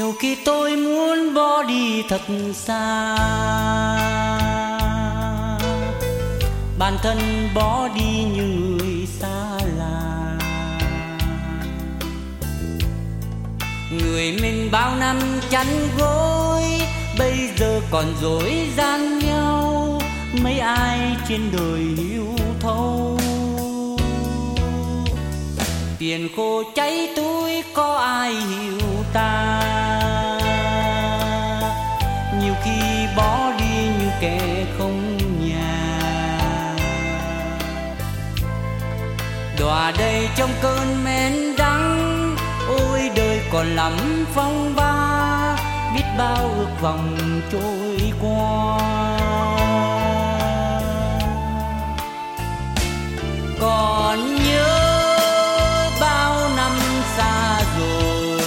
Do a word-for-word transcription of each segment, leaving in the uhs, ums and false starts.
Nhiều khi tôi muốn bỏ đi thật xa, bản thân bỏ đi như người xa lạ. Người mình bao năm chăn gối, bây giờ còn dối gian nhau. Mấy ai trên đời hiểu thấu, tiền khô cháy túi có ai hiểu ta. Nhiều khi bỏ đi như kẻ không nhà, đọa đầy trong cơn men đắng. Ôi đời còn lắm phong ba, biết bao ước vọng trôi qua. Còn nhớ bao năm xa rồi,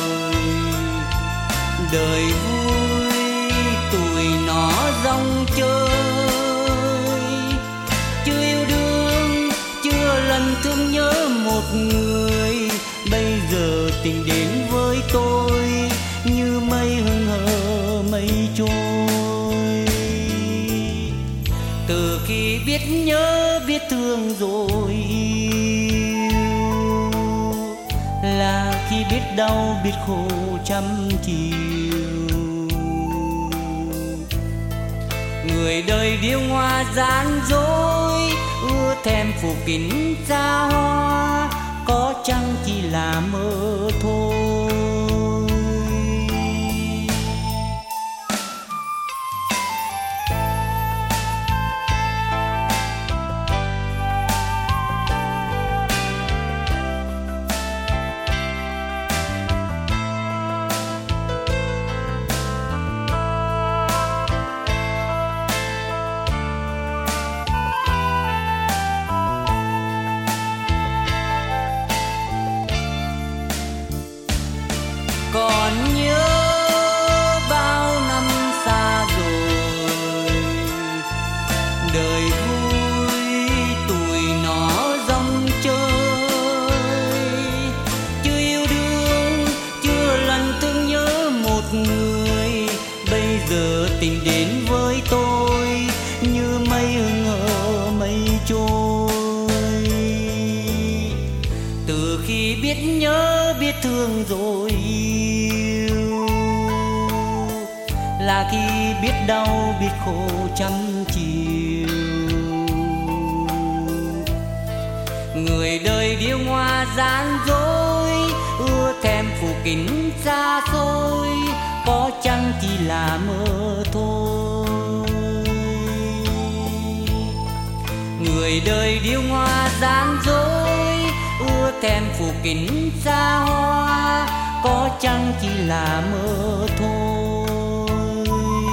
đời vui tuổi nó rong chơi. Chưa yêu đương, chưa lần thương nhớ một người. Bây giờ tình đến với tôi như mây hững hờ mây trôi. Từ khi biết nhớ biết thương rồi yêu, là khi biết đau biết khổ trăm chiều. Người đời điêu ngoa gian dối, ưa thèm phủ kín xa hoa, có chăng chỉ là mơ thôi. Còn nhớ bao năm xa rồi, đời vui tuổi nó rong chơi. Chưa yêu đương, chưa lần thương nhớ một người. Bây giờ tình đến với tôi như mây hững hờ mây trôi. Từ khi biết nhớ biết thương rồi yêu, là khi biết đau biết khổ trăm chiều. Người đời điêu ngoa gian dối, ưa thèm phủ kín xa xôi, có chăng chỉ là mơ thôi. Người đời điêu ngoa gian dối, ưa thèm phủ kín xa hoa, có chăng chỉ là mơ thôi.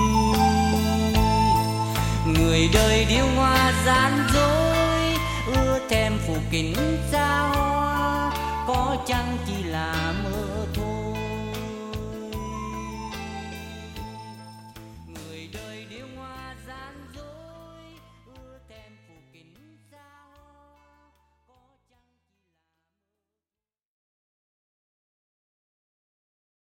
Người đời điêu ngoa gian dối, ưa thèm phủ kín xa hoa, có chăng chỉ là mơ thôi. Người đời điêu ngoa